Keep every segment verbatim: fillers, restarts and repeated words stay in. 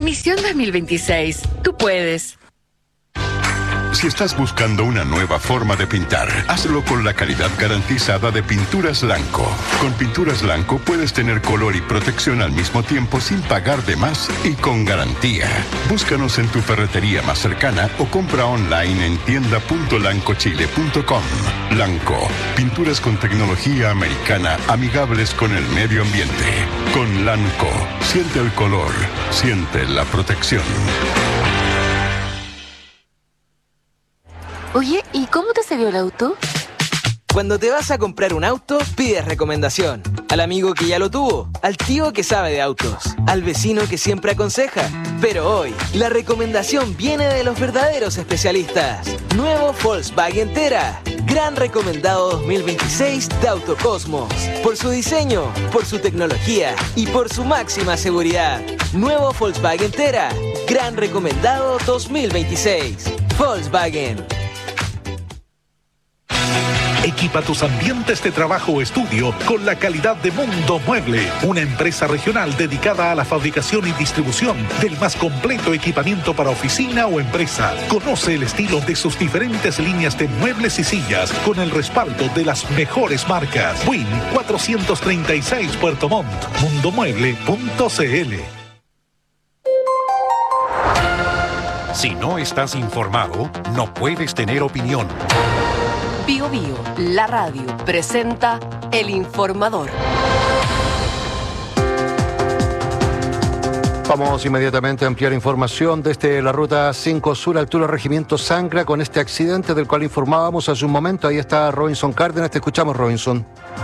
Misión dos mil veintiséis. Tú puedes. Si estás buscando una nueva forma de pintar, hazlo con la calidad garantizada de Pinturas Lanco. Con Pinturas Lanco puedes tener color y protección al mismo tiempo sin pagar de más y con garantía. Búscanos en tu ferretería más cercana o compra online en tienda punto lancochile punto com. Lanco, pinturas con tecnología americana amigables con el medio ambiente. Con Lanco, siente el color, siente la protección. Oye, ¿y cómo te salió el auto? Cuando te vas a comprar un auto, pides recomendación. Al amigo que ya lo tuvo, al tío que sabe de autos, al vecino que siempre aconseja. Pero hoy, la recomendación viene de los verdaderos especialistas. Nuevo Volkswagen Tera. Gran recomendado dos mil veintiséis de Autocosmos. Por su diseño, por su tecnología y por su máxima seguridad. Nuevo Volkswagen Tera. Gran recomendado dos mil veintiséis. Volkswagen. Equipa tus ambientes de trabajo o estudio con la calidad de Mundo Mueble, una empresa regional dedicada a la fabricación y distribución del más completo equipamiento para oficina o empresa. Conoce el estilo de sus diferentes líneas de muebles y sillas con el respaldo de las mejores marcas. Win cuatrocientos treinta y seis Puerto Montt, mundomueble punto c l. Si no estás informado, no puedes tener opinión. Bio Bio, la radio, presenta El Informador. Vamos inmediatamente a ampliar información desde la Ruta cinco Sur, altura Regimiento Sangra, con este accidente del cual informábamos hace un momento. Ahí está Robinson Cárdenas, te escuchamos, Robinson.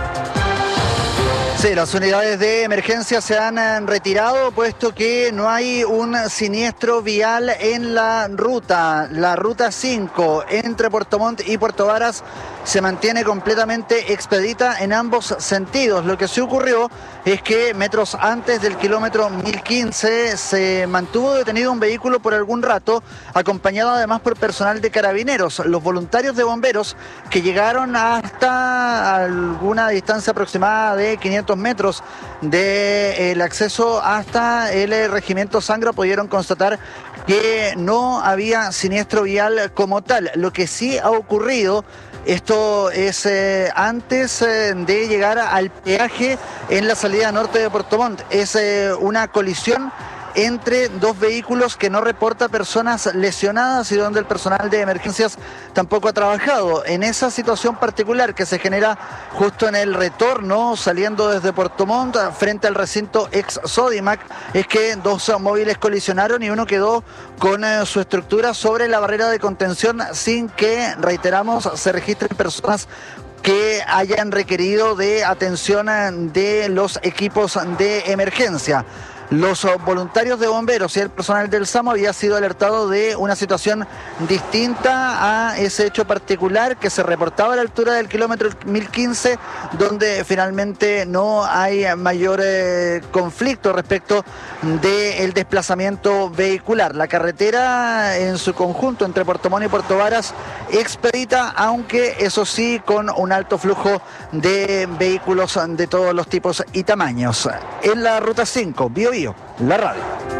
Sí, las unidades de emergencia se han retirado puesto que no hay un siniestro vial en la ruta. La ruta cinco entre Puerto Montt y Puerto Varas se mantiene completamente expedita en ambos sentidos. Lo que sí ocurrió es que metros antes del kilómetro mil quince se mantuvo detenido un vehículo por algún rato, acompañado además por personal de carabineros. Los voluntarios de bomberos que llegaron hasta alguna distancia aproximada de quinientos metros del acceso hasta el Regimiento Sangra pudieron constatar que no había siniestro vial como tal. Lo que sí ha ocurrido, esto es eh, antes eh, de llegar al peaje en la salida norte de Puerto Montt, es eh, una colisión entre dos vehículos que no reporta personas lesionadas y donde el personal de emergencias tampoco ha trabajado. En esa situación particular que se genera justo en el retorno saliendo desde Puerto Montt frente al recinto ex Sodimac, es que dos móviles colisionaron y uno quedó con eh, su estructura sobre la barrera de contención sin que, reiteramos, se registren personas que hayan requerido de atención de los equipos de emergencia. Los voluntarios de bomberos y el personal del SAMU había sido alertado de una situación distinta a ese hecho particular que se reportaba a la altura del kilómetro mil quince, donde finalmente no hay mayor eh, conflicto respecto del desplazamiento vehicular. La carretera en su conjunto entre Puerto Montt y Puerto Varas expedita, aunque eso sí con un alto flujo de vehículos de todos los tipos y tamaños. En la ruta cinco, Bio Bio, la radio.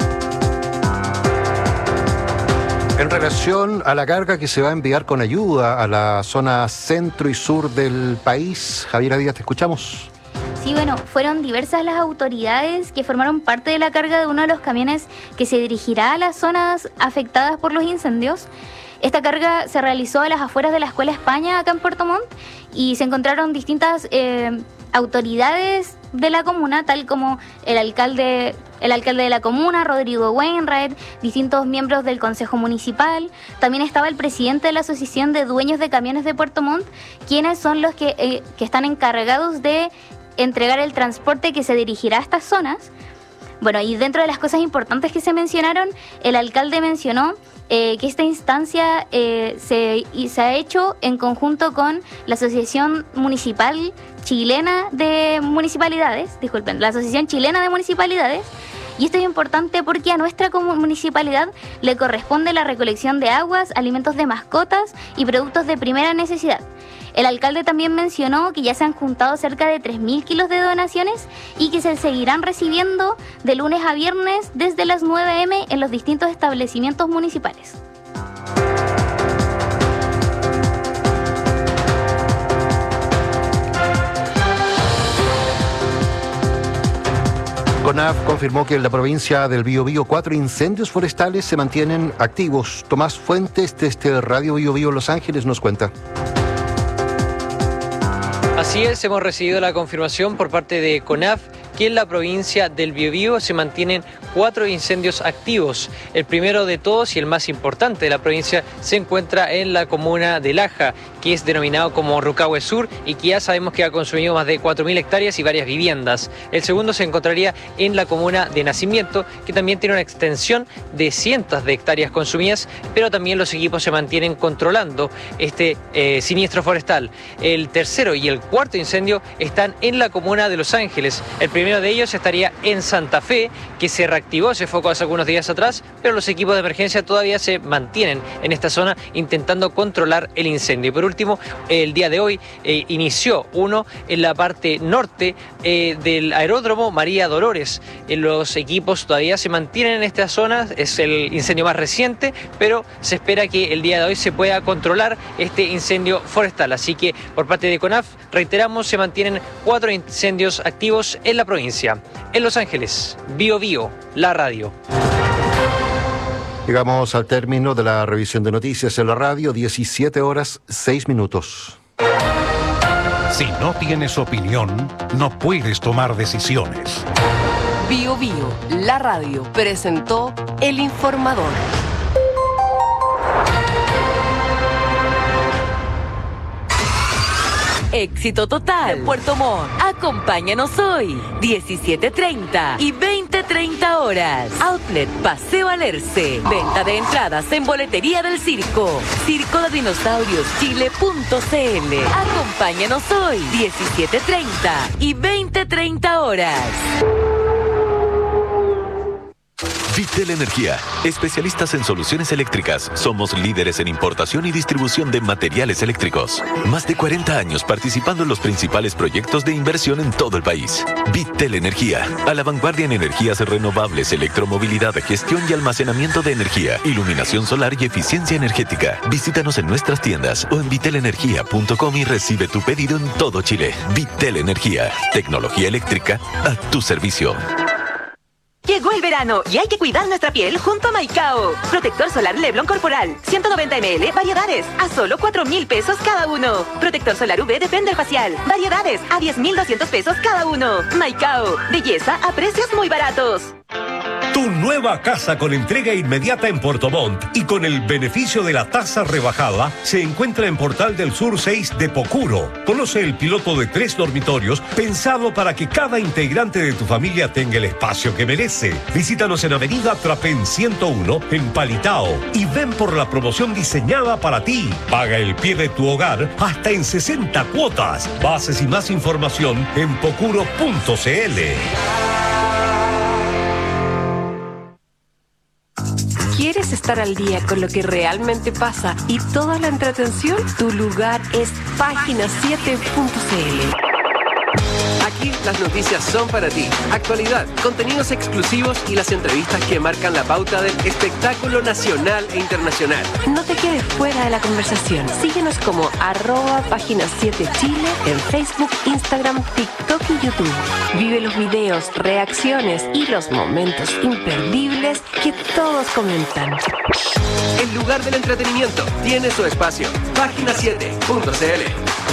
En relación a la carga que se va a enviar con ayuda a la zona centro y sur del país, Javiera Díaz, te escuchamos. Sí, bueno, fueron diversas las autoridades que formaron parte de la carga de uno de los camiones que se dirigirá a las zonas afectadas por los incendios. Esta carga se realizó a las afueras de la Escuela España, acá en Puerto Montt, y se encontraron distintas eh, autoridades de la comuna, tal como el alcalde, el alcalde de la comuna, Rodrigo Wainwright, distintos miembros del Consejo Municipal. También estaba el presidente de la Asociación de Dueños de Camiones de Puerto Montt, quienes son los que, eh, que están encargados de entregar el transporte que se dirigirá a estas zonas. Bueno, y dentro de las cosas importantes que se mencionaron, el alcalde mencionó eh, que esta instancia eh, se, y se ha hecho en conjunto con la Asociación Municipal Chilena de Municipalidades, disculpen, la Asociación Chilena de Municipalidades, y esto es importante porque a nuestra municipalidad le corresponde la recolección de aguas, alimentos de mascotas y productos de primera necesidad. El alcalde también mencionó que ya se han juntado cerca de tres mil kilos de donaciones y que se seguirán recibiendo de lunes a viernes desde las nueve a eme en los distintos establecimientos municipales. CONAF confirmó que en la provincia del Biobío cuatro incendios forestales se mantienen activos. Tomás Fuentes, desde Radio Biobío Los Ángeles, nos cuenta. Así es, hemos recibido la confirmación por parte de CONAF que en la provincia del Biobío se mantienen cuatro incendios activos. El primero de todos y el más importante de la provincia se encuentra en la comuna de Laja, que es denominado como Rucahue Sur y que ya sabemos que ha consumido más de cuatro mil hectáreas y varias viviendas. El segundo se encontraría en la comuna de Nacimiento, que también tiene una extensión de cientos de hectáreas consumidas, pero también los equipos se mantienen controlando este eh, siniestro forestal. El tercero y el cuarto incendio están en la comuna de Los Ángeles. El primero de ellos estaría en Santa Fe, que se reactivó ese foco hace algunos días atrás, pero los equipos de emergencia todavía se mantienen en esta zona intentando controlar el incendio. Y por último, el día de hoy eh, inició uno en la parte norte eh, del aeródromo María Dolores. Eh, los equipos todavía se mantienen en esta zona, es el incendio más reciente, pero se espera que el día de hoy se pueda controlar este incendio forestal. Así que por parte de CONAF, reiteramos, se mantienen cuatro incendios activos en la provincia. En Los Ángeles, Bio Bio, la radio. Llegamos al término de la revisión de noticias en la radio, diecisiete horas, seis minutos. Si no tienes opinión, no puedes tomar decisiones. Bio Bio, la radio, presentó El Informador. Éxito total. Puerto Montt. Acompáñanos hoy, diecisiete treinta y veinte treinta horas. Outlet Paseo Alerce. Venta de entradas en boletería del circo. Circo de Dinosaurios Chile punto c l. Acompáñanos hoy, diecisiete treinta y veinte treinta horas. Vitel Energía, especialistas en soluciones eléctricas. Somos líderes en importación y distribución de materiales eléctricos. Más de cuarenta años participando en los principales proyectos de inversión en todo el país. Vitel Energía, a la vanguardia en energías renovables, electromovilidad, gestión y almacenamiento de energía, iluminación solar y eficiencia energética. Visítanos en nuestras tiendas o en vitel energía punto com y recibe tu pedido en todo Chile. Vitel Energía, tecnología eléctrica a tu servicio. Llegó el verano y hay que cuidar nuestra piel junto a Maicao. Protector solar Leblon Corporal, ciento noventa mililitros, variedades, a solo cuatro mil pesos cada uno. Protector solar U V Defender Facial, variedades, a diez mil doscientos pesos cada uno. Maicao, belleza a precios muy baratos. Tu nueva casa con entrega inmediata en Puerto Montt y con el beneficio de la tasa rebajada se encuentra en Portal del Sur seis de Pocuro. Conoce el piloto de tres dormitorios pensado para que cada integrante de tu familia tenga el espacio que merece. Visítanos en Avenida Trapén ciento uno en Palitao y ven por la promoción diseñada para ti. Paga el pie de tu hogar hasta en sesenta cuotas. Bases y más información en pocuro punto c l. ¿Quieres estar al día con lo que realmente pasa y toda la entretención? Tu lugar es página siete punto c l. Aquí las noticias son para ti. Actualidad, contenidos exclusivos y las entrevistas que marcan la pauta del espectáculo nacional e internacional. No te quedes fuera de la conversación. Síguenos como arroba página siete Chile en Facebook, Instagram, TikTok y YouTube. Vive los videos, reacciones y los momentos imperdibles que todos comentan. El lugar del entretenimiento tiene su espacio. página siete punto c l.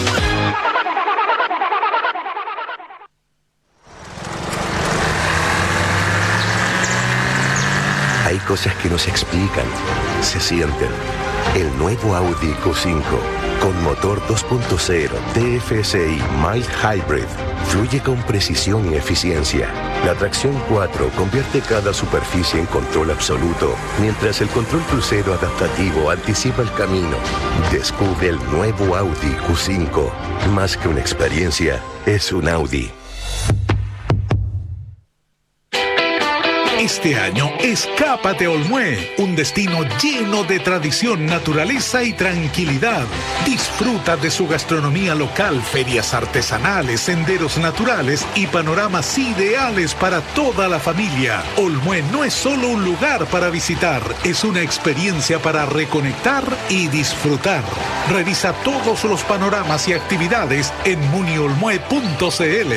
Hay cosas que no se explican, se sienten. El nuevo Audi Q cinco con motor dos punto cero T F S I Mild Hybrid fluye con precisión y eficiencia. La tracción cuatro convierte cada superficie en control absoluto, mientras el control crucero adaptativo anticipa el camino. Descubre el nuevo Audi Q cinco. Más que una experiencia, es un Audi. Este año, escápate a Olmué, un destino lleno de tradición, naturaleza y tranquilidad. Disfruta de su gastronomía local, ferias artesanales, senderos naturales y panoramas ideales para toda la familia. Olmué no es solo un lugar para visitar, es una experiencia para reconectar y disfrutar. Revisa todos los panoramas y actividades en muniolmue punto c l.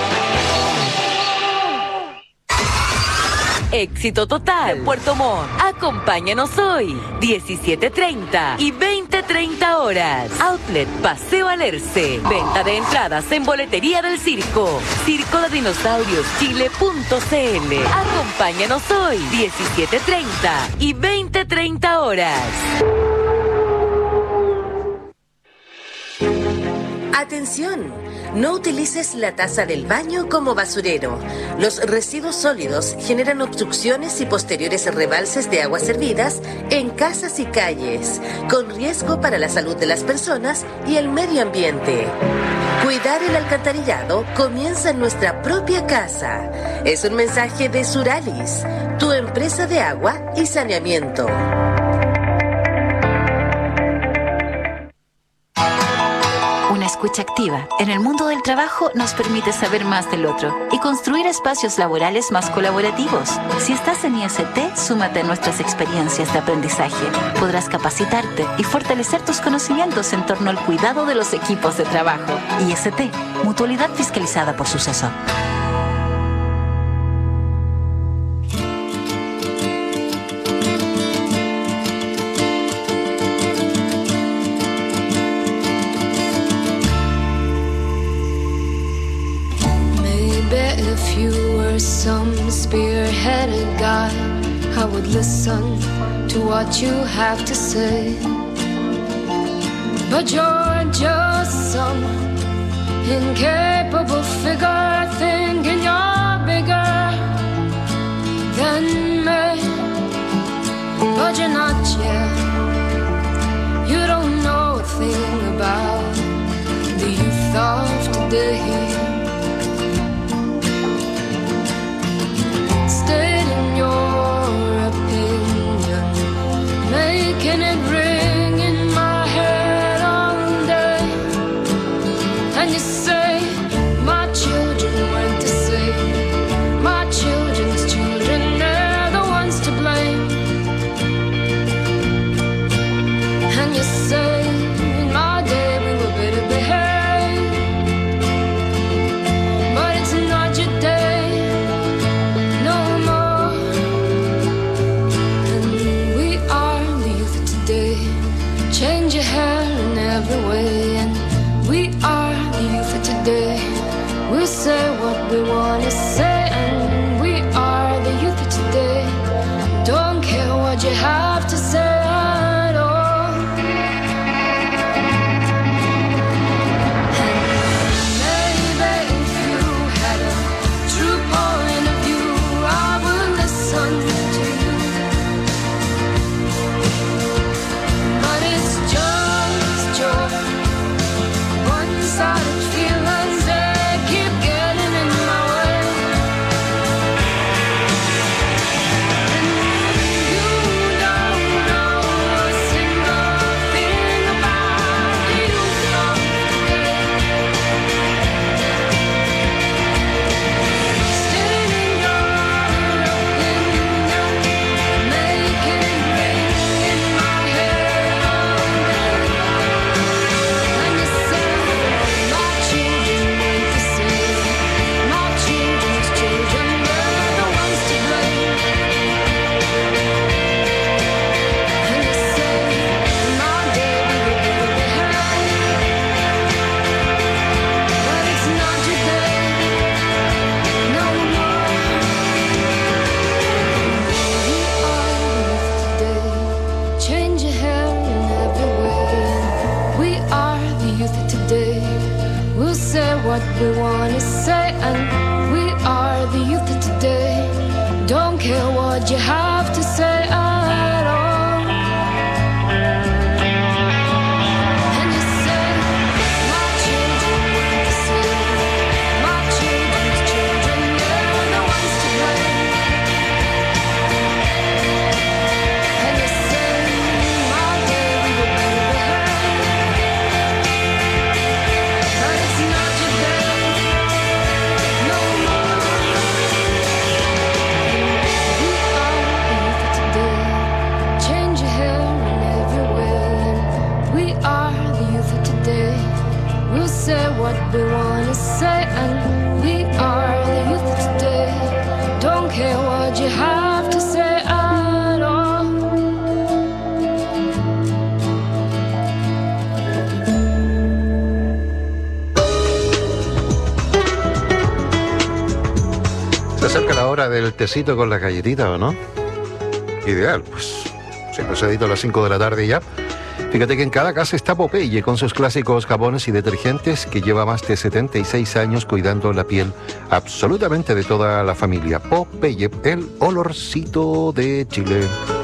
Éxito total. Puerto Montt. Acompáñanos hoy. diecisiete treinta y veinte treinta horas. Outlet Paseo Alerce. Venta de entradas en boletería del circo. Circo de Dinosaurios Chile punto c l. Acompáñanos hoy. diecisiete treinta y veinte treinta horas. Atención. No utilices la taza del baño como basurero. Los residuos sólidos generan obstrucciones y posteriores rebalses de aguas servidas en casas y calles, con riesgo para la salud de las personas y el medio ambiente. Cuidar el alcantarillado comienza en nuestra propia casa. Es un mensaje de Suralis, tu empresa de agua y saneamiento. Una escucha activa en el mundo del trabajo nos permite saber más del otro y construir espacios laborales más colaborativos. Si estás en I S T, súmate a nuestras experiencias de aprendizaje. Podrás capacitarte y fortalecer tus conocimientos en torno al cuidado de los equipos de trabajo. I S T, mutualidad fiscalizada por Suceso. Some spearheaded guy, I would listen to what you have to say. But you're just some incapable figure, thinking you're bigger than me. But you're not yet. You don't know a thing about the youth of today. Stating your opinion, making it ring in my head all day. And you say, my children went to sea, my children's children, they're the ones to blame. And you say, in my day we were better behaved. But it's not your day. Change your hair in every way, and we are the youth of today. We'll say what we want to say, and we are the youth of today. Don't care what you have to say at all. And maybe if you had a true point of view, I would listen to you. But it's just your one-sided feelings that keep getting in my way. And you don't know a single thing about the youth of today. Stating your opinion, making it ring in my head all day. And you say, my children went to sea, my children's children, they're the ones to blame. And you say, in my day we were better behaved. But it's not your day, no more. We are the youth today. Change your hair in every way. We are the youth of today. We'll say what we want to say, and we are the youth of today. Don't care what you have to say at all. And you say, my children went to sea, my children's children, they're the ones to blame. what we wanna say, and we are the youth of today. Don't care what you have to say at all. Se acerca la hora del tecito con la galletita, ¿o no? Ideal, pues siempre se edita a las cinco de la tarde ya. Fíjate que en cada casa está Popeye con sus clásicos jabones y detergentes que lleva más de setenta y seis años cuidando la piel absolutamente de toda la familia. Popeye, el olorcito de Chile.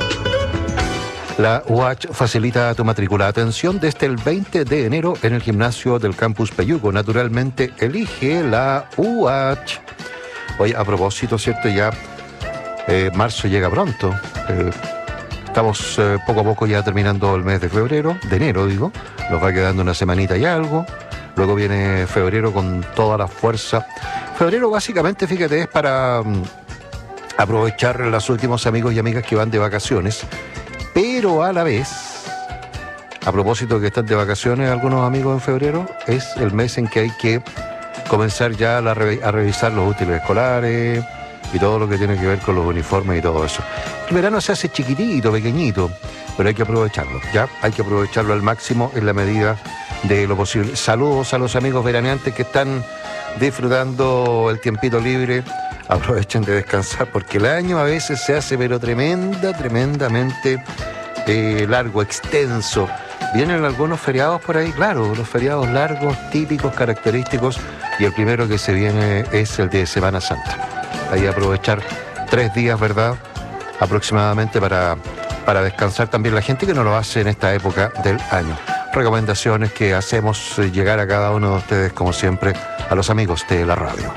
La U H facilita tu matrícula. Atención, desde el veinte de enero en el gimnasio del Campus Peyugo. Naturalmente, elige la U H. Oye, a propósito, ¿cierto? Ya eh, marzo llega pronto. Eh, Estamos eh, poco a poco ya terminando el mes de febrero, de enero digo, nos va quedando una semanita y algo, luego viene febrero con toda la fuerza. Febrero básicamente, fíjate, es para um, aprovechar a los últimos amigos y amigas que van de vacaciones, pero a la vez, a propósito que están de vacaciones algunos amigos en febrero, es el mes en que hay que comenzar ya a, la, a revisar los útiles escolares y todo lo que tiene que ver con los uniformes y todo eso. El verano se hace chiquitito, pequeñito, pero hay que aprovecharlo, ¿ya? Hay que aprovecharlo al máximo en la medida de lo posible. Saludos a los amigos veraneantes que están disfrutando el tiempito libre. Aprovechen de descansar porque el año a veces se hace pero tremenda, tremendamente eh, largo, extenso. Vienen algunos feriados por ahí, claro, los feriados largos, típicos, característicos, y el primero que se viene es el de Semana Santa. Ahí aprovechar tres días, ¿verdad?, aproximadamente para, para descansar también la gente que no lo hace en esta época del año. Recomendaciones que hacemos llegar a cada uno de ustedes, como siempre, a los amigos de la radio.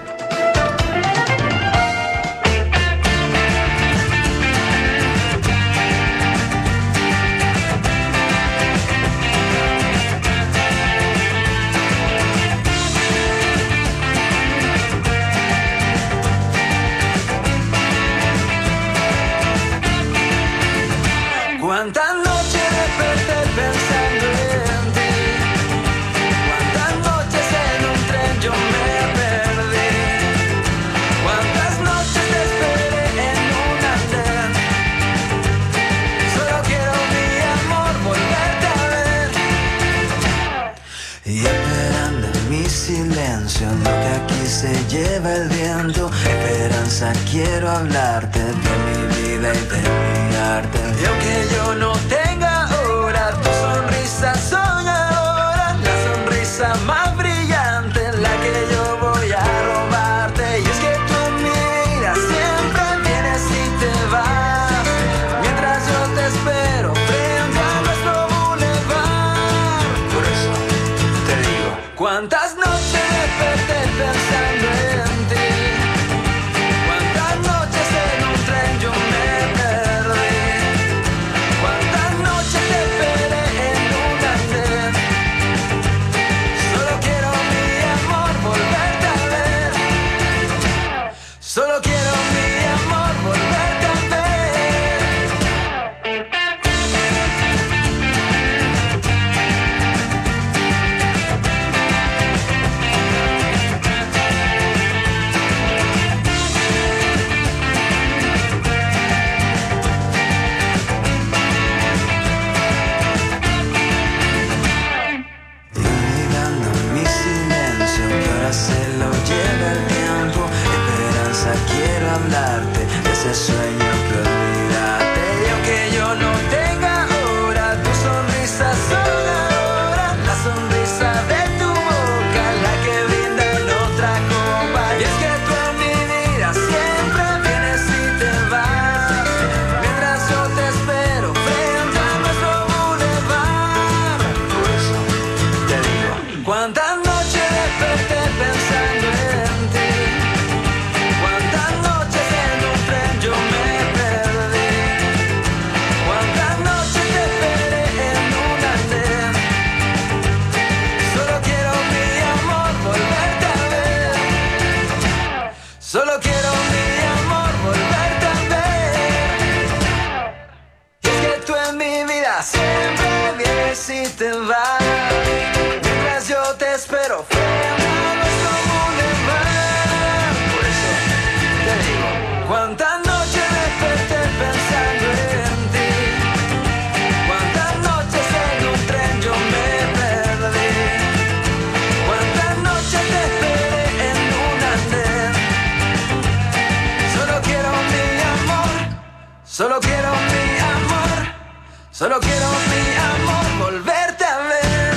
Quiero hablarte de mi vida y de mi arte. Y aunque yo no tenga ahora tu sonrisa soñadora, la sonrisa más brillante, la que yo voy a robarte. Y es que tú en mi vida siempre vienes y te vas, mientras yo te espero frente a nuestro boulevard. Por eso te digo, ¿cuántas noches desperté pensando en ti? Solo quiero mi amor volverte a ver. Y mirando mi silencio que ahora se lo lleva el tiempo. Quiero hablarte de ese sueño que olvidaste. Y aunque yo no tenga ahora tu sonrisa soñadora, la sonrisa de tu boca, la que brinda en otra copa. Y es que tú en mi vida siempre vienes y te vas, mientras yo te espero frente a nuestro boulevard. Por eso te digo, ¿cuántas noches desperté pensando en ti? Solo quiero mi amor volverte a ver. Y es que tú en mi vida siempre vienes y te vas, mientras yo te espero frente Solo quiero, mi amor, volverte a ver.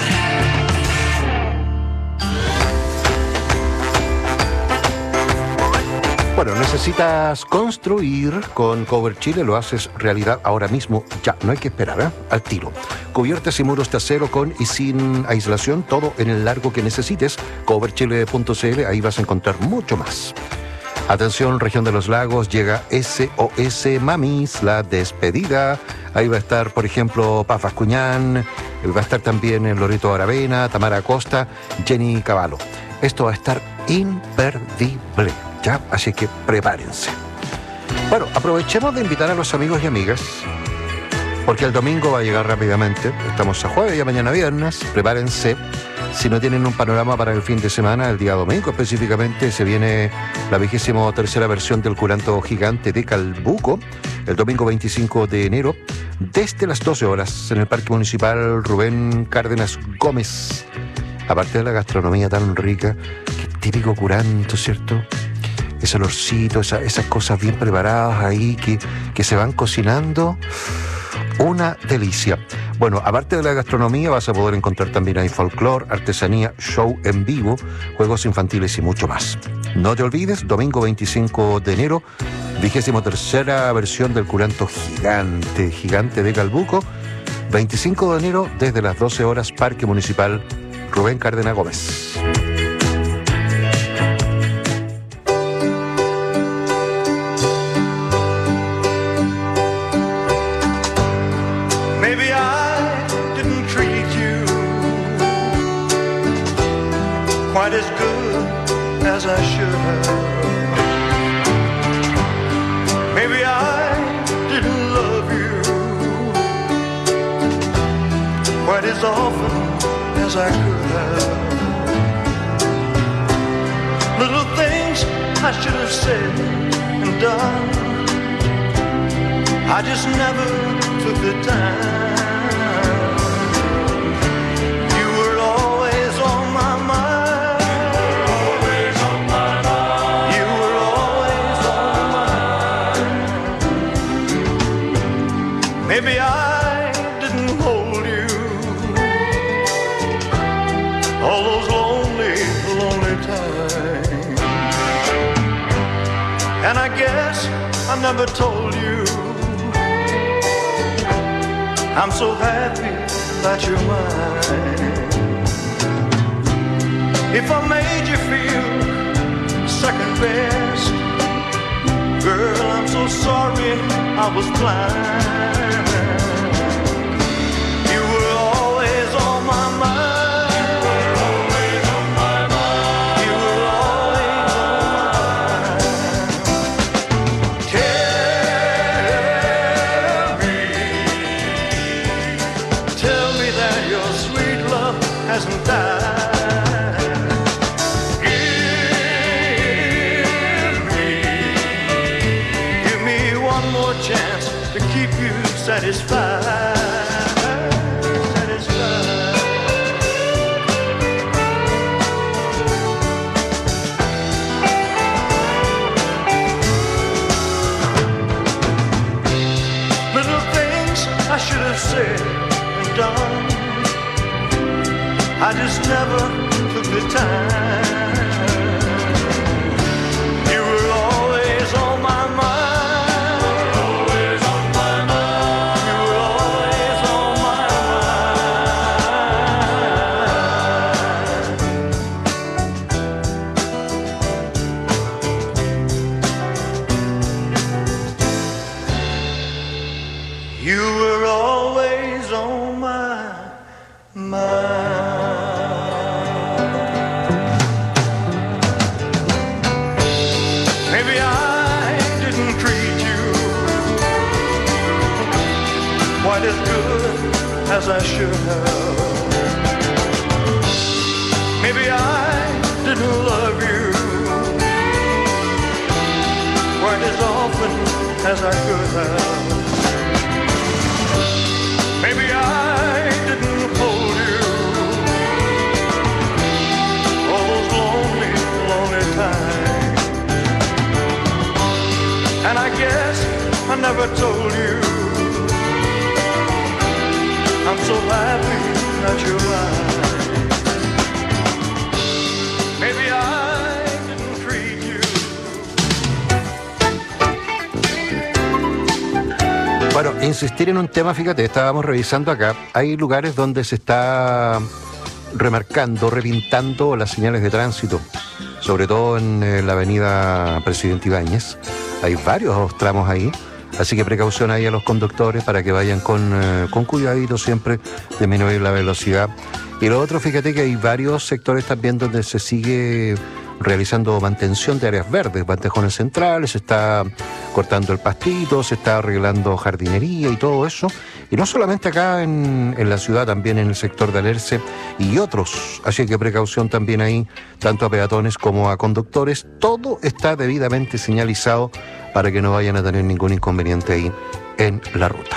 Bueno, necesitas construir con Cover Chile, lo haces realidad ahora mismo, ya, no hay que esperar, ¿eh? Al tiro. Cubiertas y muros de acero con y sin aislación, todo en el largo que necesites. cover chile punto c l, ahí vas a encontrar mucho más. Atención, región de los lagos, llega S O S Mamis, la despedida. Ahí va a estar, por ejemplo, Paz Bascuñán, va a estar también Loreto Aravena, Tamara Acosta, Jenny Cavallo. Esto va a estar imperdible, ¿ya? Así que prepárense. Bueno, aprovechemos de invitar a los amigos y amigas, porque el domingo va a llegar rápidamente. Estamos a jueves, ya mañana viernes. Prepárense. Si no tienen un panorama para el fin de semana, el día domingo específicamente, se viene la vigésima tercera versión del Curanto Gigante de Calbuco, el domingo veinticinco de enero, desde las doce horas, en el Parque Municipal Rubén Cárdenas Gómez. Aparte de la gastronomía tan rica, que típico curanto, ¿cierto? Ese olorcito, esa, esas cosas bien preparadas ahí que, que se van cocinando. Una delicia. Bueno, aparte de la gastronomía vas a poder encontrar también ahí folclore, artesanía, show en vivo, juegos infantiles y mucho más. No te olvides, domingo veinticinco de enero, vigésima tercera versión del Curanto Gigante, Gigante de Calbuco, veinticinco de enero desde las doce horas, Parque Municipal Rubén Cárdenas Gómez. Quite as good as I should have. Maybe I didn't love you quite as often as I could have. Little things I should have said and done, I just never took the time. Maybe I didn't hold you all those lonely, lonely times. And I guess I never told you I'm so happy that you're mine. If I made you feel second best, girl, I'm so sorry I was blind. You were always on my mind. You were always on my mind. You were always on my mind. Tell me, tell me that your sweet love hasn't died. Chance to keep you satisfied, satisfied. Little things I should have said and done, I just never took the time. You were always on my mind. As I should have. Maybe I didn't love you quite as often as I could have. Maybe I didn't hold you all those lonely, lonely times. And I guess I never told you without your eyes. Maybe I didn't treat you. Bueno, insistir en un tema, fíjate, estábamos revisando acá, hay lugares donde se está remarcando, repintando las señales de tránsito, sobre todo en eh, la avenida Presidente Ibáñez. Hay varios tramos ahí, así que precaución ahí a los conductores para que vayan con, eh, con cuidadito siempre, disminuir la velocidad. Y lo otro, fíjate que hay varios sectores también donde se sigue realizando mantención de áreas verdes, bandejones centrales, se está cortando el pastito, se está arreglando jardinería y todo eso. Y no solamente acá en, en la ciudad, también en el sector de Alerce y otros. Así que precaución también ahí, tanto a peatones como a conductores. Todo está debidamente señalizado para que no vayan a tener ningún inconveniente ahí en la ruta.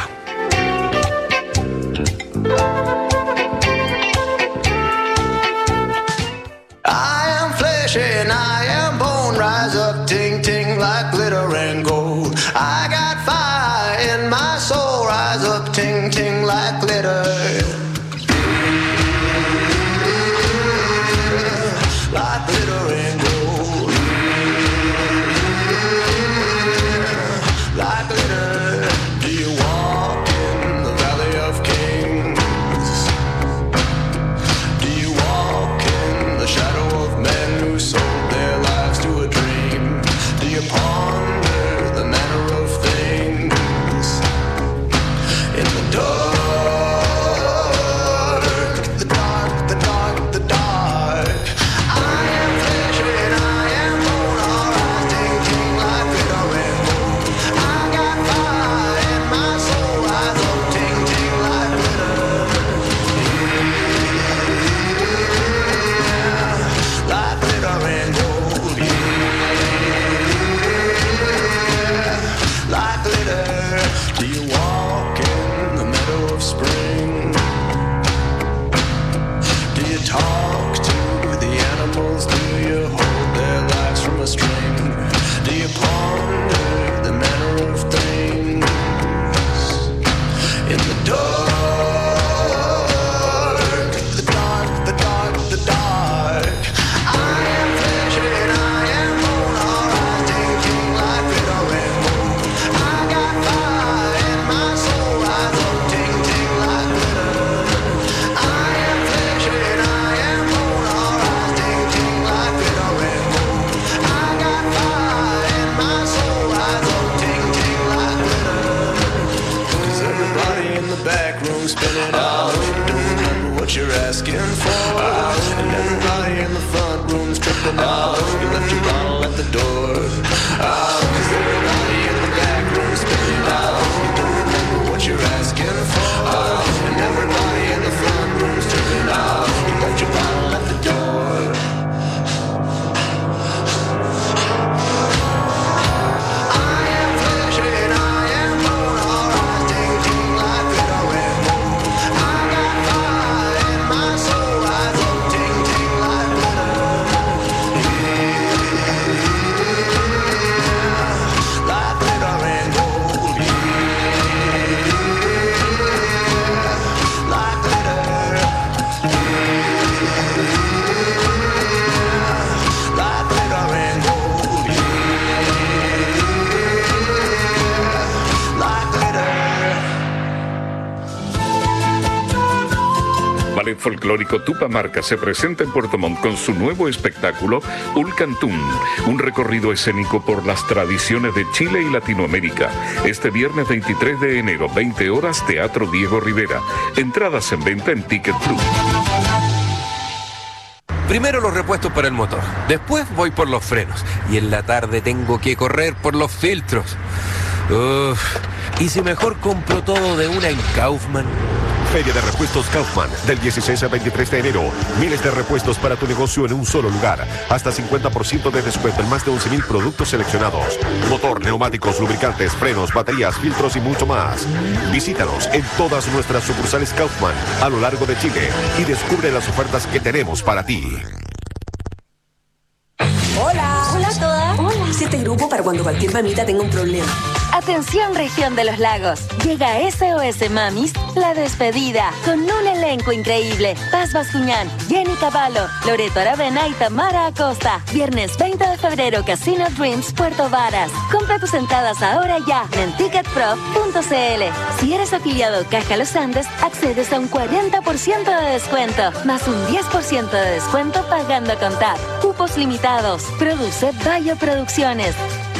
I am flesh and I am bone. Rise up, ting ting like glitter and gold. I got fire in my soul. Rise up, ting ting like glitter. Like glitter and gold. Like glitter. Do you walk in the valley of kings? Do you walk in the shadow of men who sold their lives to a dream? Do you ponder the manner of things in the dark? The dark, the dark, the dark. I am flesh and I am bone. All rise, ting ting like glitter and gold. I got fire in my soul. Rise up, ting ting like glitter. Like glitter and gold. Like glitter. Do you walk in the meadow of spring? Do you talk to the animals? Do you hold their lives from a string? Do you ponder the manner of things in the dark? The dark, the dark, the dark. I am flesh and I am bone. All rise, ting ting like glitter and gold. I got fire in my soul. Rise up, ting ting like glitter. I am flesh and I am bone. All rise, ting ting like glitter and gold. I got fire in my soul. Rise up, ting ting like glitter. 'Cause everybody in the back room spinning out. Don't remember what you're asking for. And everybody in the front room's tripping out. You left your bottle at the door. 'Cause everybody in the back room's spinning out. You don't remember what you're asking for. And everybody in the front room's tripping out. You left your bottle at the door. I am flesh and I am bone. All rise, ting ting like glitter and gold. I got fire in my soul. Rise up, ting ting like glitter. Like glitter and gold. Like glitter. Like glitter and gold. Like glitter. Ballet Folclórico Tupamarca se presenta en Puerto Montt con su nuevo espectáculo Ulcantún, un recorrido escénico por las tradiciones de Chile y Latinoamérica. Este viernes veintitrés de enero, veinte horas, Teatro Diego Rivera. Entradas en venta en Ticket Plus. Primero los repuestos para el motor, después voy por los frenos y en la tarde tengo que correr por los filtros. Uf, ¿y si mejor compro todo de una en Kaufman? Feria de Repuestos Kaufman, del dieciséis al veintitrés de enero. Miles de repuestos para tu negocio en un solo lugar. Hasta cincuenta por ciento de descuento en más de once mil productos seleccionados. Motor, neumáticos, lubricantes, frenos, baterías, filtros y mucho más. Visítanos en todas nuestras sucursales Kaufman a lo largo de Chile y descubre las ofertas que tenemos para ti. Hola. Hola a todas. Hola. Hice este grupo para cuando cualquier mamita tenga un problema. Atención región de los lagos. Llega S O S Mamis, la despedida, con un elenco increíble. Paz Bascuñán, Jenny Cavallo, Loreto Aravena y Tamara Acosta. Viernes veinte de febrero, Casino Dreams, Puerto Varas. Compra tus entradas ahora ya en ticketpro punto c l. Si eres afiliado Caja Los Andes, accedes a un cuarenta por ciento de descuento, más un diez por ciento de descuento pagando con T A P. Cupos limitados. Produce Bayo Producciones.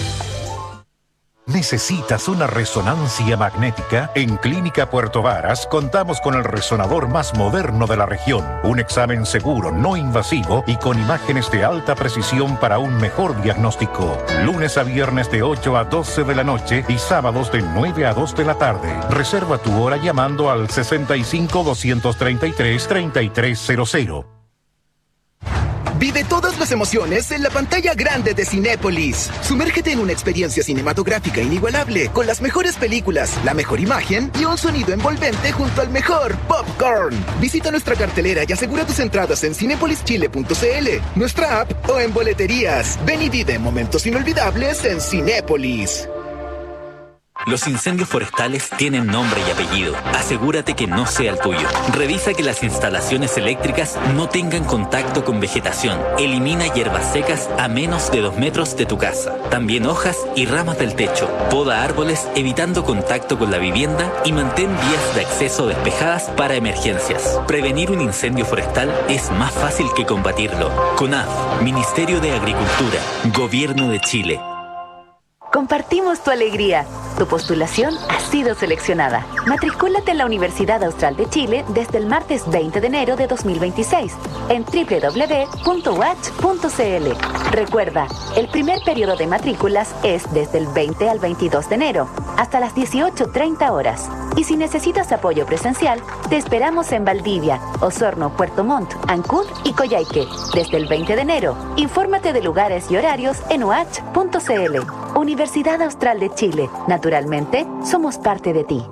¿Necesitas una resonancia magnética? En Clínica Puerto Varas contamos con el resonador más moderno de la región. Un examen seguro, no invasivo y con imágenes de alta precisión para un mejor diagnóstico. Lunes a viernes de ocho a doce de la noche y sábados de nueve a dos de la tarde. Reserva tu hora llamando al sesenta y cinco, doscientos treinta y tres, treinta y tres cero cero. Vive todas las emociones en la pantalla grande de Cinépolis. Sumérgete en una experiencia cinematográfica inigualable, con las mejores películas, la mejor imagen y un sonido envolvente junto al mejor popcorn. Visita nuestra cartelera y asegura tus entradas en cinepolis chile punto c l, nuestra app o en boleterías. Ven y vive momentos inolvidables en Cinépolis. Los incendios forestales tienen nombre y apellido. Asegúrate que no sea el tuyo. Revisa que las instalaciones eléctricas no tengan contacto con vegetación. Elimina hierbas secas a menos de dos metros de tu casa. También hojas y ramas del techo. Poda árboles evitando contacto con la vivienda y mantén vías de acceso despejadas para emergencias. Prevenir un incendio forestal es más fácil que combatirlo. CONAF, Ministerio de Agricultura, Gobierno de Chile. Compartimos tu alegría. Tu postulación ha sido seleccionada. Matricúlate en la Universidad Austral de Chile desde el martes veinte de enero de dos mil veintiséis en doble u doble u doble u punto u a c h punto c l. Recuerda, el primer periodo de matrículas es desde el veinte al veintidós de enero, hasta las dieciocho treinta horas. Y si necesitas apoyo presencial, te esperamos en Valdivia, Osorno, Puerto Montt, Ancud y Coyhaique, desde el veinte de enero. Infórmate de lugares y horarios en u a c h punto c l. Universidad Austral de Chile. Naturalmente, somos parte de ti.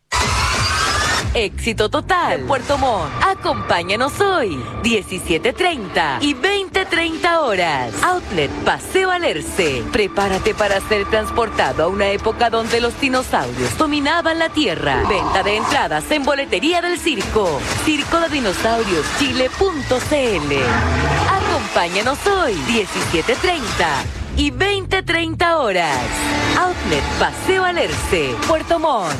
Éxito total. Puerto Montt. Acompáñanos hoy. diecisiete treinta y veinte treinta horas. Outlet Paseo Alerce. Prepárate para ser transportado a una época donde los dinosaurios dominaban la tierra. Venta de entradas en boletería del circo. Circo de Dinosaurios Chile punto c l. Acompáñanos hoy. diecisiete treinta y veinte treinta horas. Outlet Paseo Alerce. Puerto Montt.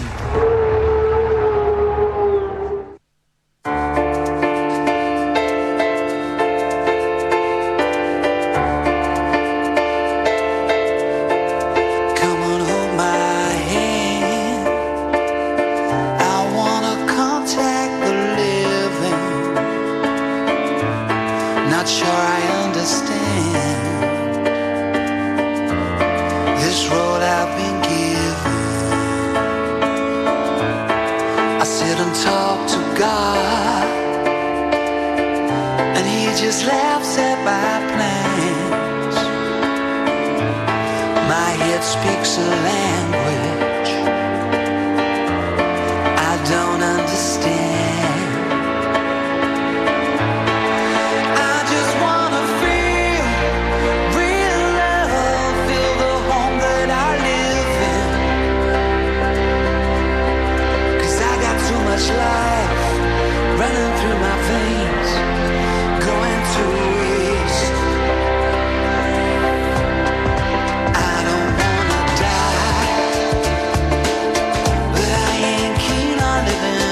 Just laughs at my plans. My head speaks a language I don't understand. I just wanna feel real love, feel the home that I live in. 'Cause I got too much life running through my veins, going to waste. I don't wanna die, but I ain't keen on living.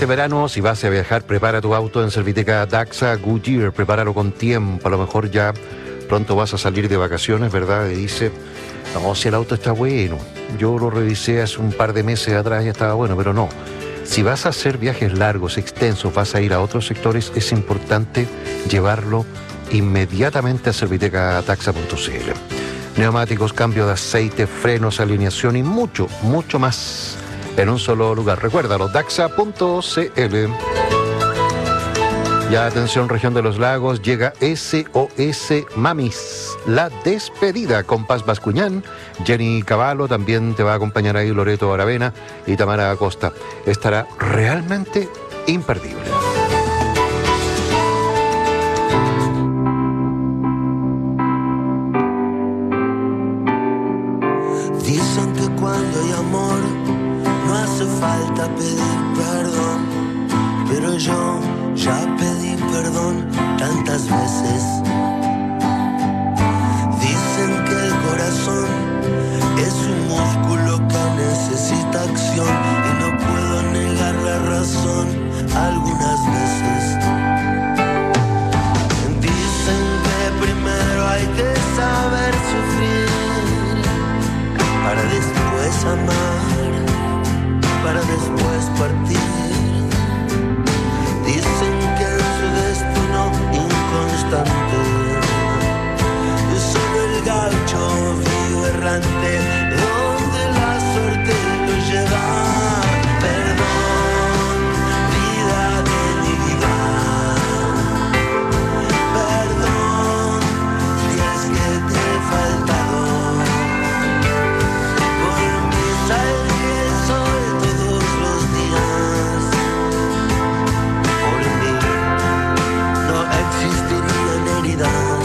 Este verano, si vas a viajar, prepara tu auto en Serviteca Daxa Goodyear, prepáralo con tiempo. A lo mejor ya pronto vas a salir de vacaciones, ¿verdad? Y dice, no, si el auto está bueno. Yo lo revisé hace un par de meses atrás y estaba bueno, pero no. Si vas a hacer viajes largos, extensos, vas a ir a otros sectores, es importante llevarlo inmediatamente a serviteca daxa punto c l. Neumáticos, cambio de aceite, frenos, alineación y mucho, mucho más en un solo lugar. Recuérdalo, daxa punto c l. Ya atención, región de los lagos, llega S O S Mamis, la despedida con Paz Bascuñán, Jenny Cavallo, también te va a acompañar ahí Loreto Aravena y Tamara Acosta. Estará realmente imperdible. Dicen que cuando hay amor no hace falta pedir perdón, pero yo ya pedí perdón tantas veces. Dicen que el corazón es un músculo que necesita acción y no puedo negar la razón algunas veces. Dicen que primero hay que saber sufrir para después amar, para después partir. Dicen que en su destino inconstante yo soy el gaucho vivo errante, donde la suerte lo lleva. Perdón, vida de mi vida. Perdón, si es que te he faltado. Por mí salí el sol todos los días. Por mí no existirían heridas.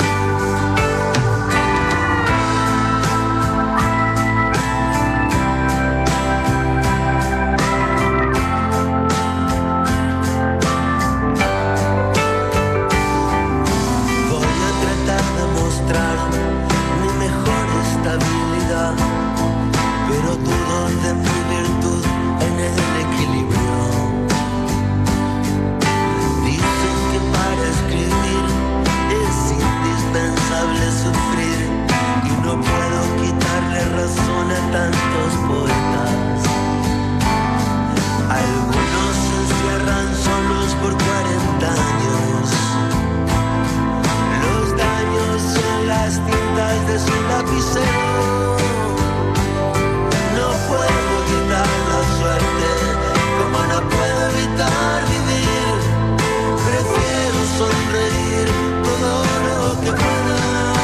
Pero dudo de mi virtud en el equilibrio. Dicen que para escribir es indispensable sufrir y no puedo quitarle razón a tantos poetas. Algunos se encierran solos por cuarenta años. Los daños son las tintas de su lapicero. No puedo evitar la suerte, como no puedo evitar vivir. Prefiero sonreír todo lo que pueda.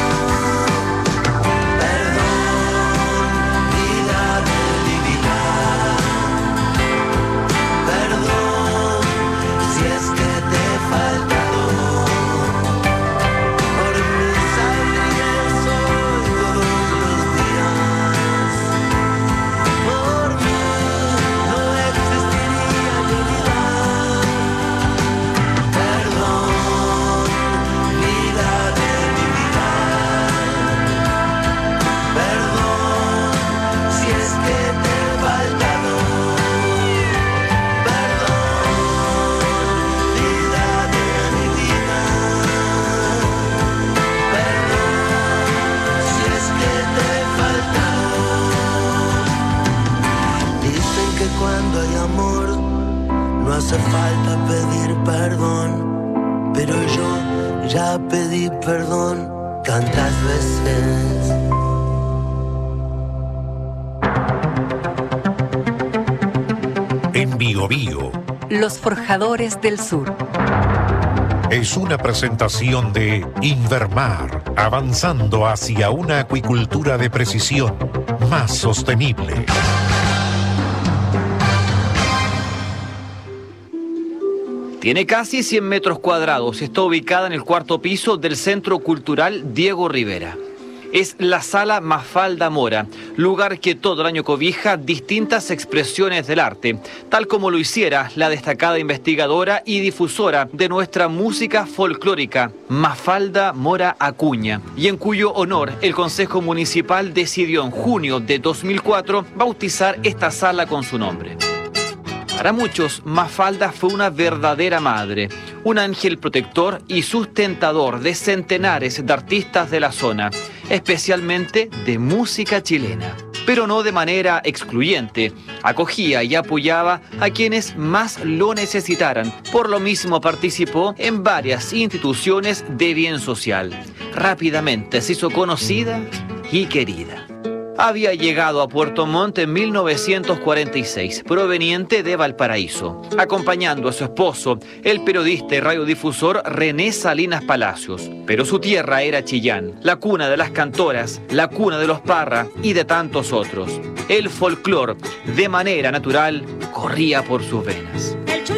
Perdón, vida de mi vida. Perdón, si es que te he faltado. Por mí saldría el sol todos los días. Por mí no existiría heridas. Perdón, vida de mi vida. Perdón, si es que te he faltado. Perdón, vida de mi vida. Perdón, si es que te he faltado. Dicen que cuando hay amor no hace falta pedir perdón, pero yo ya pedí perdón tantas veces. En Bio Bio Los Forjadores del Sur. es una presentación de Invermar, avanzando hacia una acuicultura de precisión más sostenible. Tiene casi cien metros cuadrados. Está ubicada en el cuarto piso del Centro Cultural Diego Rivera. Es la Sala Mafalda Mora, lugar que todo el año cobija distintas expresiones del arte, tal como lo hiciera la destacada investigadora y difusora de nuestra música folclórica, Mafalda Mora Acuña, y en cuyo honor el Consejo Municipal decidió en junio de dos mil cuatro bautizar esta sala con su nombre. Para muchos, Mafalda fue una verdadera madre, un ángel protector y sustentador de centenares de artistas de la zona, especialmente de música chilena. Pero no de manera excluyente, acogía y apoyaba a quienes más lo necesitaran. Por lo mismo participó en varias instituciones de bien social. Rápidamente se hizo conocida y querida. Había llegado a Puerto Montt en mil novecientos cuarenta y seis, proveniente de Valparaíso, acompañando a su esposo, el periodista y radiodifusor René Salinas Palacios. Pero su tierra era Chillán, la cuna de las cantoras, la cuna de los Parra y de tantos otros. El folclore, de manera natural, corría por sus venas.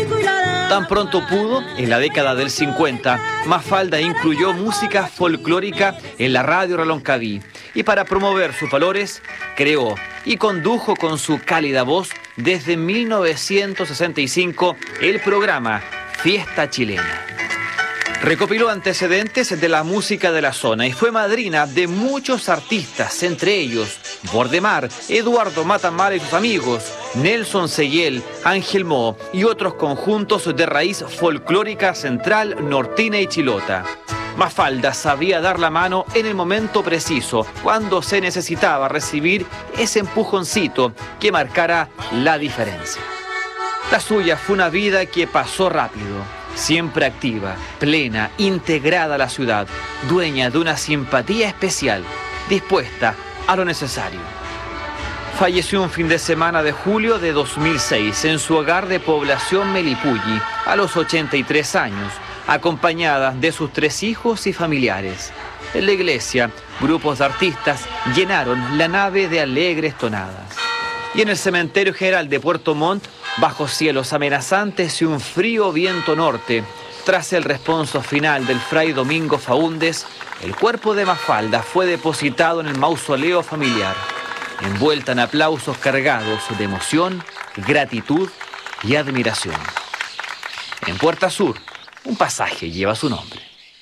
Tan pronto pudo, en la década del cincuenta, Mafalda incluyó música folclórica en la radio Reloncaví y para promover sus valores, creó y condujo con su cálida voz desde mil novecientos sesenta y cinco el programa Fiesta Chilena. Recopiló antecedentes de la música de la zona y fue madrina de muchos artistas, entre ellos Bordemar, Eduardo Matamala y sus amigos, Nelson Seguiel, Ángel Mo y otros conjuntos de raíz folclórica central, nortina y chilota. Mafalda sabía dar la mano en el momento preciso, cuando se necesitaba recibir ese empujoncito que marcara la diferencia. La suya fue una vida que pasó rápido, siempre activa, plena, integrada a la ciudad, dueña de una simpatía especial, dispuesta a lo necesario. Falleció un fin de semana de julio de dos mil seis en su hogar de población Melipulli, a los ochenta y tres años, acompañada de sus tres hijos y familiares. En la iglesia, grupos de artistas llenaron la nave de alegres tonadas. Y en el cementerio general de Puerto Montt, bajo cielos amenazantes y un frío viento norte, tras el responso final del fray Domingo Faúndez, el cuerpo de Mafalda fue depositado en el mausoleo familiar, envuelta en aplausos cargados de emoción, gratitud y admiración. En Puerta Sur, un pasaje lleva su nombre.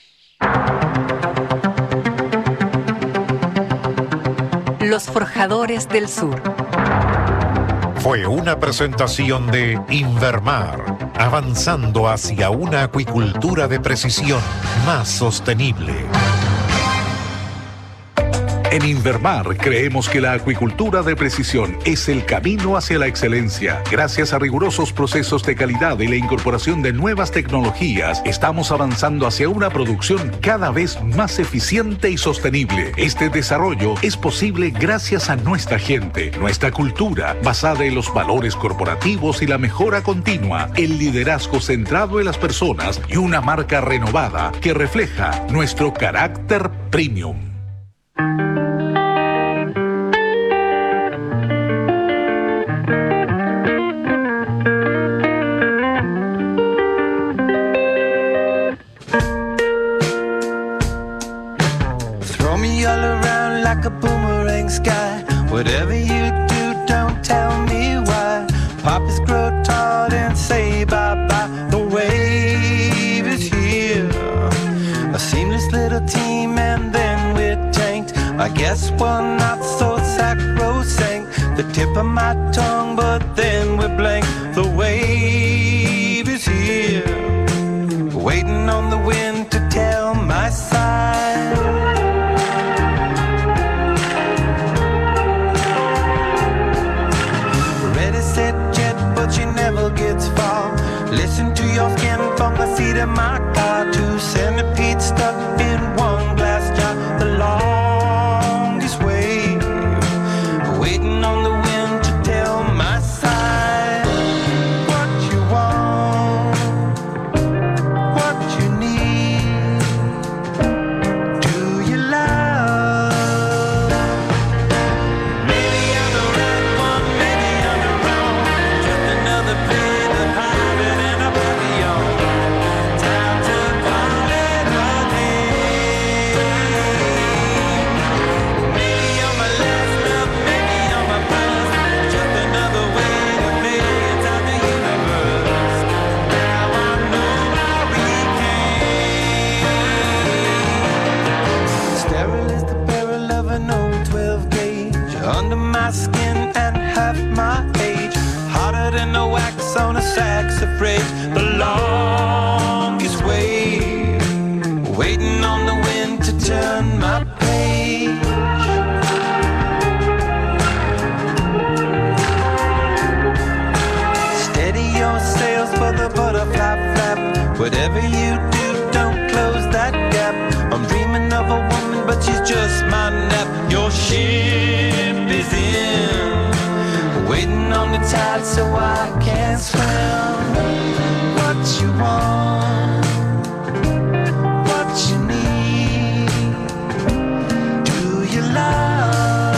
Los Forjadores del Sur. Fue una presentación de Invermar, avanzando hacia una acuicultura de precisión más sostenible. En Invermar creemos que la acuicultura de precisión es el camino hacia la excelencia. Gracias a rigurosos procesos de calidad y la incorporación de nuevas tecnologías, estamos avanzando hacia una producción cada vez más eficiente y sostenible. Este desarrollo es posible gracias a nuestra gente, nuestra cultura, basada en los valores corporativos y la mejora continua, el liderazgo centrado en las personas y una marca renovada que refleja nuestro carácter premium. Whatever you do, don't tell me why. Poppies grow tall and say bye-bye. The wave is here. A seamless little team and then we're tanked. I guess we're not so sacrosanct. The tip of my tongue, but then we're blank. The wave is here. Waiting on the wind to tell my side. Listen to your skin from the seat of my car. Two centipedes stuck in one glass jar. The longest way, waiting on the wind to tell my side. celebrate the longest way, waiting on the wind to turn my page. Steady your sails for the butterfly flap. Whatever you do, don't close that gap. I'm dreaming of a woman, but she's just my nap. Your ship is in, waiting on the tide so I can swim. What you want, what you need, do you love?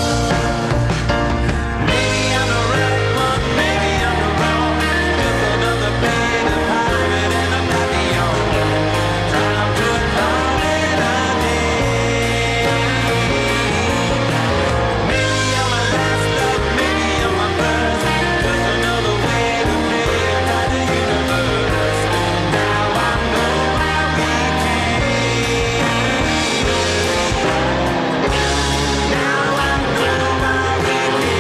Maybe I'm the right one, maybe I'm the wrong. Just another bit of pirate and a papillon. Time to call it a day. Maybe I'm a last stop, maybe I'm a first. Just another way to play another universe. Now I know how we came. Now I know how we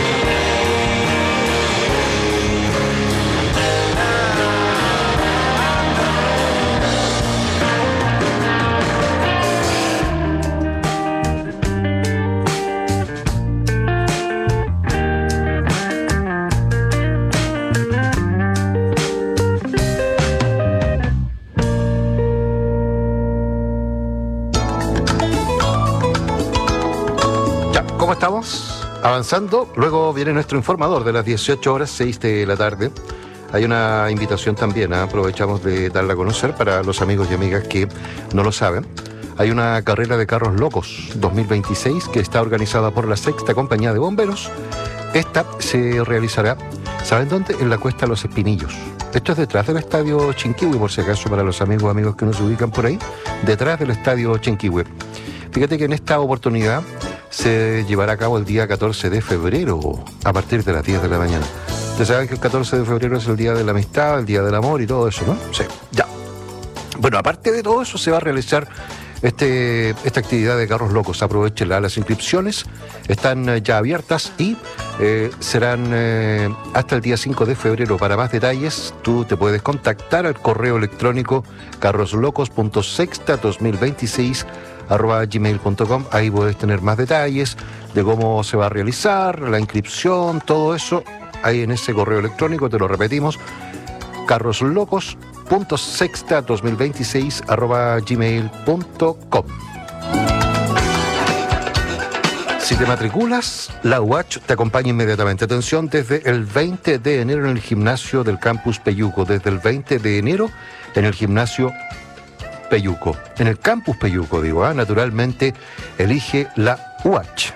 Ya, ¿cómo estamos? Avanzando. Luego viene nuestro informador de las dieciocho horas, seis de la tarde. Hay una invitación también, ¿eh? Aprovechamos de darla a conocer para los amigos y amigas que no lo saben. Hay una carrera de carros locos dos mil veintiséis que está organizada por la Sexta Compañía de Bomberos. Esta se realizará, ¿saben dónde? En la Cuesta Los Espinillos. Esto es detrás del Estadio Chinquihue, por si acaso, para los amigos amigos que nos ubican por ahí. Detrás del Estadio Chinquihue. Fíjate que en esta oportunidad se llevará a cabo el día catorce de febrero, a partir de las diez de la mañana. Ustedes saben que el catorce de febrero es el día de la amistad, el día del amor y todo eso, ¿no? Sí, ya. Bueno, aparte de todo eso, se va a realizar este, esta actividad de carros locos. Aprovechenla, las inscripciones están eh, ya abiertas y eh, serán eh, hasta el día cinco de febrero. Para más detalles, tú te puedes contactar al correo electrónico carroslocos punto sexta dos mil veintiséis arroba gmail punto com. Ahí puedes tener más detalles de cómo se va a realizar, la inscripción, todo eso. Ahí en ese correo electrónico, te lo repetimos, carroslocos punto sexta dos mil veintiséis arroba gmail punto com. Si te matriculas, la U H te acompaña inmediatamente. Atención, desde el veinte de enero en el gimnasio del campus Peyuco. Desde el veinte de enero en el gimnasio Peyuco. En el campus Peyuco, digo, ¿eh? Naturalmente, elige la U H.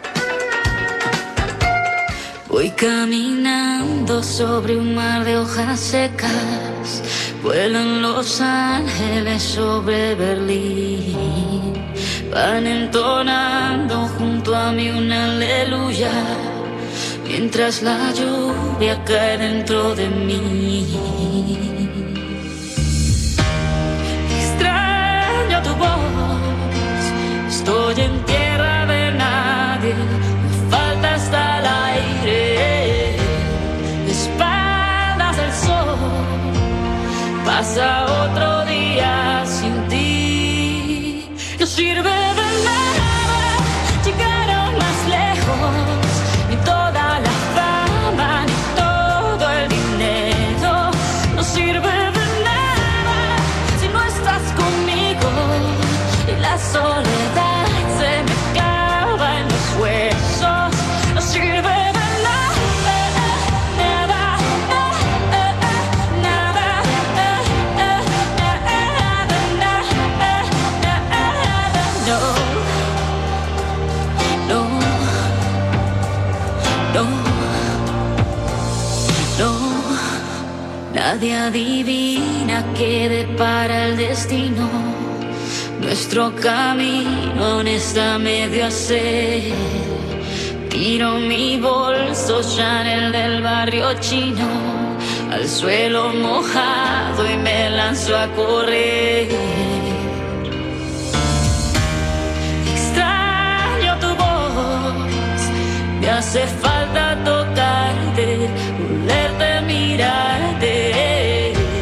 Voy caminando sobre un mar de hojas secas, vuelan los ángeles sobre Berlín, van entonando junto a mí una aleluya, mientras la lluvia cae dentro de mí. Extraño tu voz, estoy en tierra de nadie, me falta hasta el aire, espaldas del sol, pasa otro día sin ti. No sirve de nada llegar más lejos, ni toda la fama, ni todo el dinero. No sirve de nada si no estás conmigo, y la soledad se me clava en los huesos. No sirve de nada. Nadie adivina qué depara el destino. Nuestro camino aún está medio a hacer. Tiro mi bolso Chanel del barrio chino al suelo mojado y me lanzo a correr. Extraño tu voz, me hace falta tocarte, volverte a mirarte.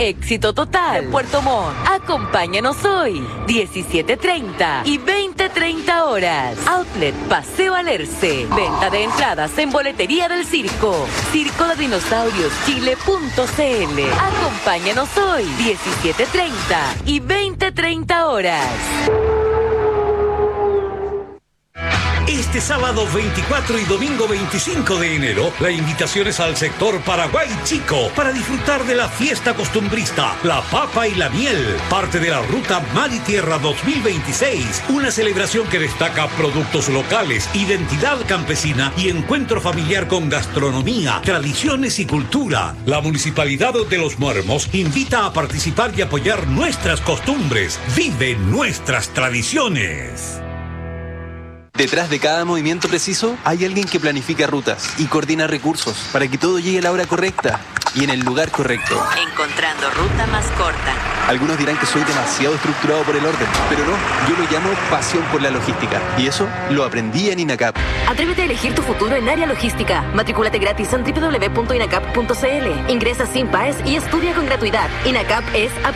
Éxito total. Puerto Montt. Acompáñanos hoy. diecisiete treinta y veinte treinta horas. Outlet Paseo Alerce. Venta de entradas en boletería del circo. Circo de Dinosaurios Chile punto c l. Acompáñanos hoy. diecisiete treinta y veinte treinta horas. Este sábado veinticuatro y domingo veinticinco de enero, la invitación es al sector Paraguay Chico para disfrutar de la fiesta costumbrista, la papa y la miel, parte de la Ruta Mar y Tierra dos mil veintiséis, una celebración que destaca productos locales, identidad campesina y encuentro familiar con gastronomía, tradiciones y cultura. La Municipalidad de Los Muermos invita a participar y apoyar nuestras costumbres. Vive nuestras tradiciones. Detrás de cada movimiento preciso hay alguien que planifica rutas y coordina recursos para que todo llegue a la hora correcta y en el lugar correcto. Encontrando ruta más corta. Algunos dirán que soy demasiado estructurado por el orden, pero no, yo lo llamo pasión por la logística y eso lo aprendí en INACAP. Atrévete a elegir tu futuro en área logística. Matricúlate gratis en doble u doble u doble u punto inacap punto c l. Ingresa sin P A E S y estudia con gratuidad. INACAP es